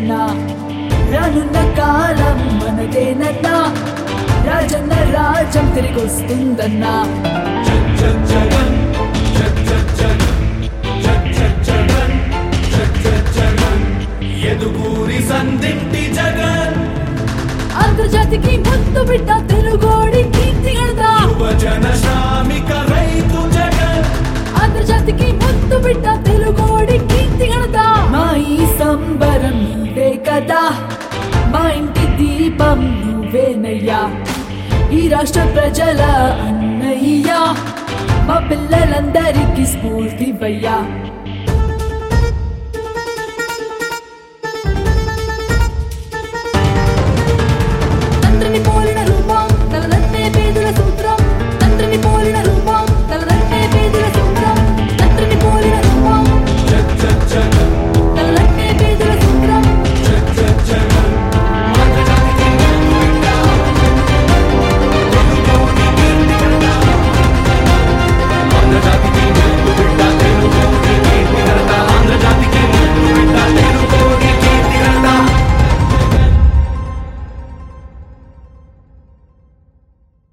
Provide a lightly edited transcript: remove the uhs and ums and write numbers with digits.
జగనన్న రానున్న కాలం మనదేనన్నా రాజన్న రాజ్యం తిరిగొస్తుందన్నా ఎదుగూరి సందింటి జగన్ అంతర్జాతికి ముద్దు బిడ్డ తెలుగోడి కీర్తి గణదా యువజన శ్రామిక రైతు జగన్ అంతర్జాతికి ముద్దు బిడ్డ తెలుగోడి కీర్తి గణదా మా ఈ సంబరం నీవే కదా మా ఇంటి దీపం నువ్వేనయ్యా ఈ రాష్ట్ర ప్రజల అన్నయ్యా మా పిల్లలందరికీ స్ఫూర్తివయ్యా